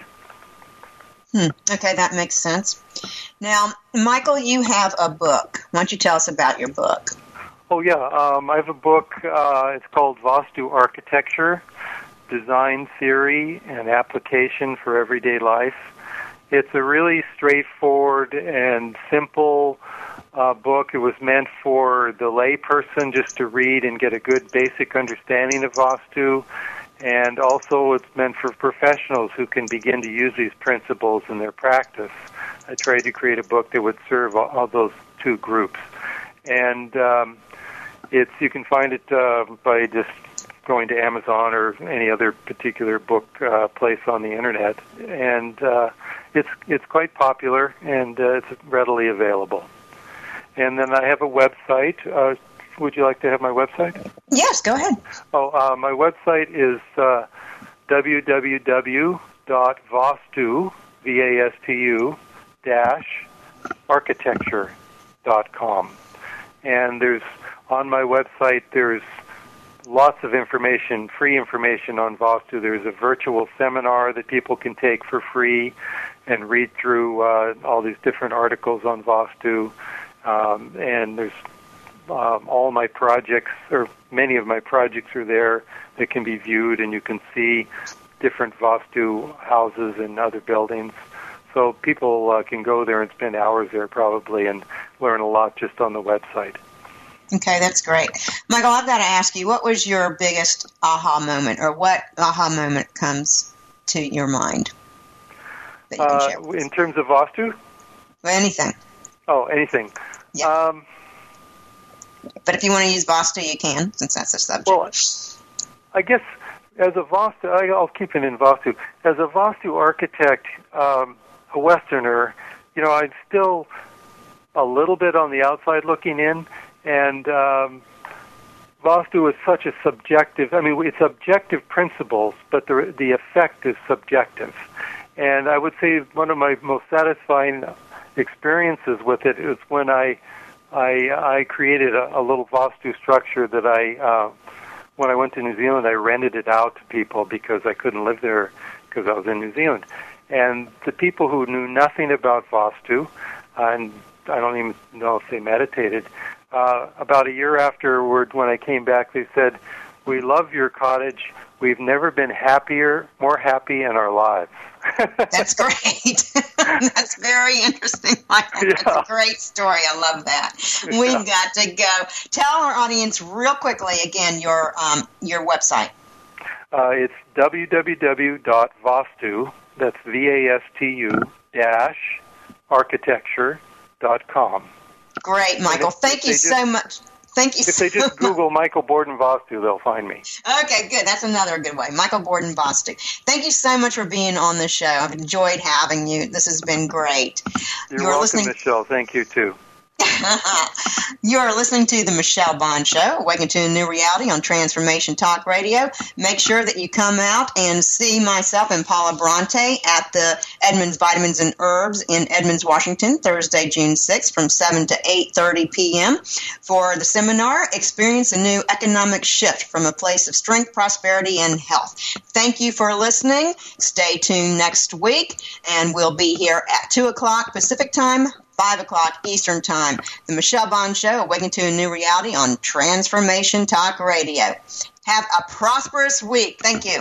Hmm. Okay, that makes sense. Now, Michael, you have a book. Why don't you tell us about your book? Oh, yeah. Um, I have a book. Uh, it's called Vastu Architecture, Design Theory and Application for Everyday Life. It's a really straightforward and simple uh, book. It was meant for the lay person just to read and get a good basic understanding of Vastu. And also it's meant for professionals who can begin to use these principles in their practice. I tried to create a book that would serve all, all those two groups. And um, it's you can find it uh, by just going to Amazon or any other particular book uh, place on the Internet. And uh, it's it's quite popular, and uh, it's readily available. And then I have a website. Uh, would you like to have my website? Yes, go ahead. Oh, uh, my website is uh, w w w dot vastu, V A S T U, dash, architecture dot com. And there's, on my website, there's lots of information, free information on Vastu. There's a virtual seminar that people can take for free and read through uh, all these different articles on Vastu. Um, and there's um, all my projects, or many of my projects are there that can be viewed, and you can see different Vastu houses and other buildings. So people uh, can go there and spend hours there probably and learn a lot just on the website. Okay, that's great. Michael, I've got to ask you, what was your biggest aha moment, or what aha moment comes to your mind that you can Uh, share with us? in terms of Vastu? Well, anything. Oh, anything. Yeah. Um, but if you want to use Vastu, you can, since that's the subject. Well, I guess as a Vastu, I- I'll keep it in Vastu. As a Vastu architect, um, a Westerner, you know, I'm still a little bit on the outside looking in, and um, Vastu is such a subjective, I mean, it's objective principles, but the, the effect is subjective. And I would say one of my most satisfying experiences with it is when I I, I created a, a little Vastu structure that I, uh, when I went to New Zealand, I rented it out to people because I couldn't live there because I was in New Zealand. And the people who knew nothing about Vastu, uh, and I don't even know if they meditated, uh, about a year afterward when I came back, they said, "We love your cottage. We've never been happier, more happy in our lives." That's great. That's very interesting, Michael. That's Yeah. a great story. I love that. We've got to go. Tell our audience real quickly again your um, your website. Uh, it's w w w dot vastu, that's V A S T U, dash, architecture dot com. Great, Michael. if- Thank if you they so just- much. Thank you If they so just Google Michael Borden Vastu, they'll find me. Okay, good. That's another good way. Michael Borden Vastu. Thank you so much for being on the show. I've enjoyed having you. This has been great. You're, You're welcome, listening- Michelle. Thank you, too. You are listening to the Michelle Bond Show, Awaken to a New Reality on Transformation Talk Radio. Make sure that you come out and see myself and Paula Bronte at the Edmonds Vitamins and Herbs in Edmonds, Washington, Thursday, June sixth from seven to eight thirty p.m. for the seminar, Experience a New Economic Shift from a Place of Strength, Prosperity, and Health. Thank you for listening. Stay tuned next week, and we'll be here at two o'clock Pacific Time, five o'clock Eastern Time. The Michelle Bond Show, Awaken to a New Reality on Transformation Talk Radio. Have a prosperous week. Thank you.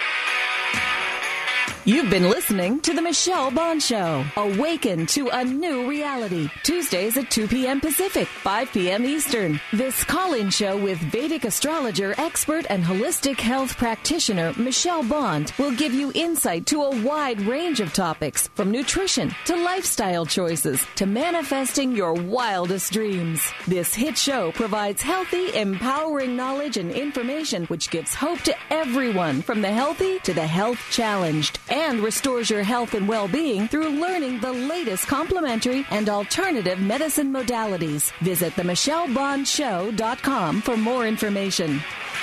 You've been listening to The Michelle Bond Show. Awaken to a new reality. Tuesdays at two p.m. Pacific, five p.m. Eastern. This call-in show with Vedic astrologer, expert, and holistic health practitioner Michelle Bond will give you insight to a wide range of topics, from nutrition to lifestyle choices to manifesting your wildest dreams. This hit show provides healthy, empowering knowledge and information which gives hope to everyone, from the healthy to the health challenged. and restores your health and well-being through learning the latest complementary and alternative medicine modalities. Visit the michelle bond show dot com for more information.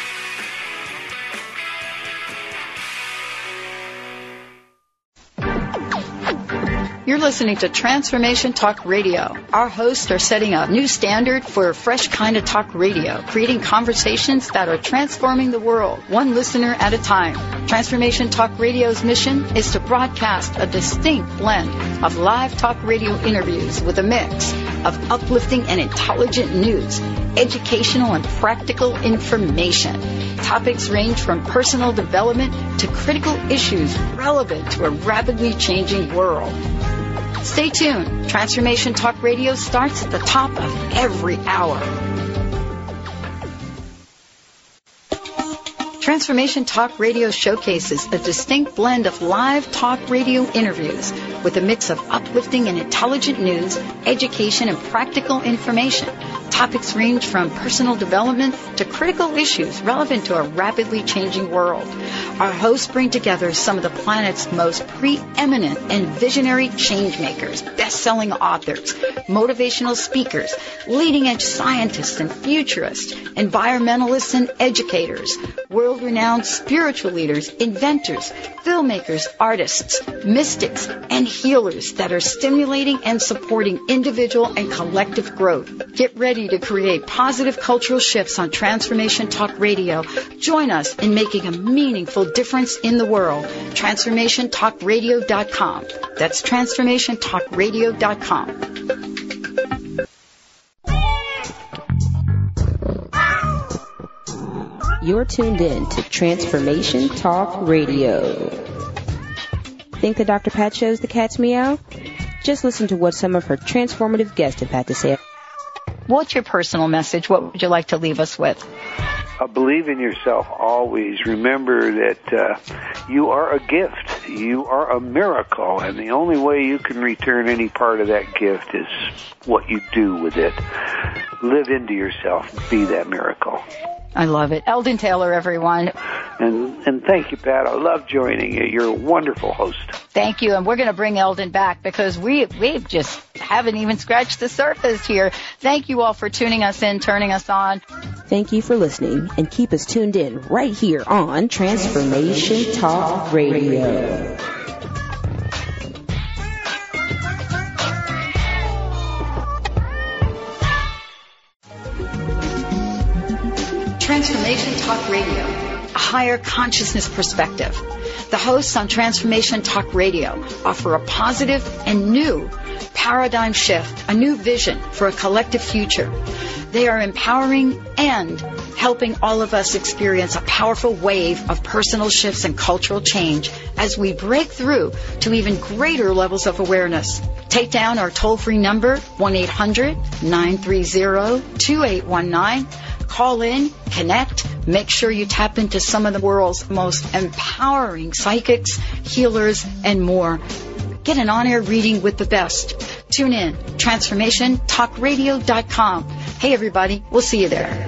You're listening to Transformation Talk Radio. Our hosts are setting a new standard for a fresh kind of talk radio, creating conversations that are transforming the world, one listener at a time. Transformation Talk Radio's mission is to broadcast a distinct blend of live talk radio interviews with a mix of uplifting and intelligent news, educational and practical information. Topics range from personal development to critical issues relevant to a rapidly changing world. Stay tuned. Transformation Talk Radio starts at the top of every hour. Transformation Talk Radio showcases a distinct blend of live talk radio interviews with a mix of uplifting and intelligent news, education, and practical information. Topics range from personal development to critical issues relevant to a rapidly changing world. Our hosts bring together some of the planet's most preeminent and visionary changemakers, best-selling authors, motivational speakers, leading-edge scientists and futurists, environmentalists and educators, world-renowned spiritual leaders, inventors, filmmakers, artists, mystics, and healers that are stimulating and supporting individual and collective growth. Get ready to create positive cultural shifts on Transformation Talk Radio. Join us in making a meaningful difference in the world. transformation talk radio dot com. That's transformation talk radio dot com. You're tuned in to Transformation Talk Radio. Think the Doctor Pat Show's the cat's meow? Just listen to what some of her transformative guests have had to say. What's your personal message? What would you like to leave us with? Uh, believe in yourself always. Remember that uh, you are a gift. You are a miracle, and the only way you can return any part of that gift is what you do with it. Live into yourself. Be that miracle. I love it. Eldon Taylor, everyone. And and thank you, Pat. I love joining you. You're a wonderful host. Thank you. And we're going to bring Eldon back because we we just haven't even scratched the surface here. Thank you all for tuning us in, turning us on. Thank you for listening, and keep us tuned in right here on Transformation Talk Radio. Transformation Talk Radio, a higher consciousness perspective. The hosts on Transformation Talk Radio offer a positive and new paradigm shift, a new vision for a collective future. They are empowering and helping all of us experience a powerful wave of personal shifts and cultural change as we break through to even greater levels of awareness. Take down our toll-free number, one eight hundred nine three zero two eight one nine. Call in, connect, make sure you tap into some of the world's most empowering psychics, healers, and more. Get an on-air reading with the best. Tune in, transformation talk radio dot com. Hey, everybody, we'll see you there.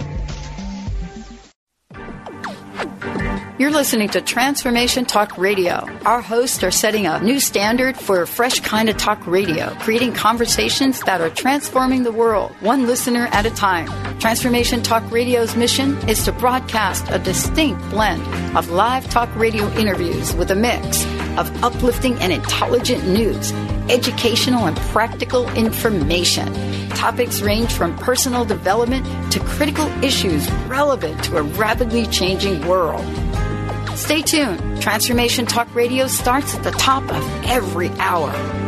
You're listening to Transformation Talk Radio. Our hosts are setting a new standard for a fresh kind of talk radio, creating conversations that are transforming the world, one listener at a time. Transformation Talk Radio's mission is to broadcast a distinct blend of live talk radio interviews with a mix of uplifting and intelligent news, educational and practical information. Topics range from personal development to critical issues relevant to a rapidly changing world. Stay tuned. Transformation Talk Radio starts at the top of every hour.